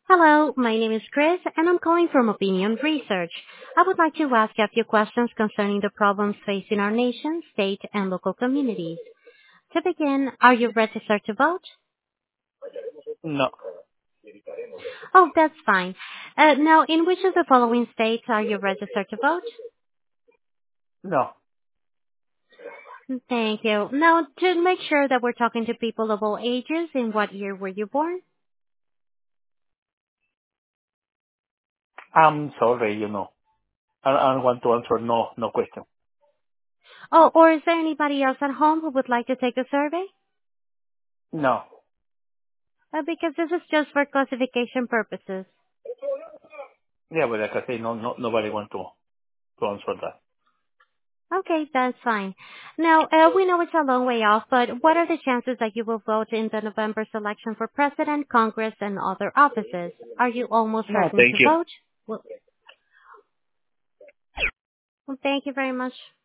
Hello, my name is Chris, and I'm calling from Opinion Research. I would like to ask you a few questions concerning the problems facing our nation, state, and local communities. To begin, are you registered to vote? No, Oh, that's fine. Now, in which of the following states are you registered to vote? no. Thank you. Now, to make sure that we're talking to people of all ages, in what year were you born? I'm sorry, I want to answer no question. Oh, or is there anybody else at home who would like to take a survey? No. Because this is just for classification purposes. Yeah, but like I say, nobody want to answer that. Okay, that's fine. Now, we know it's a long way off, but what are the chances that you will vote in the November election for president, Congress, and other offices? Are you almost No, certain thank to you. vote? Well, thank you very much.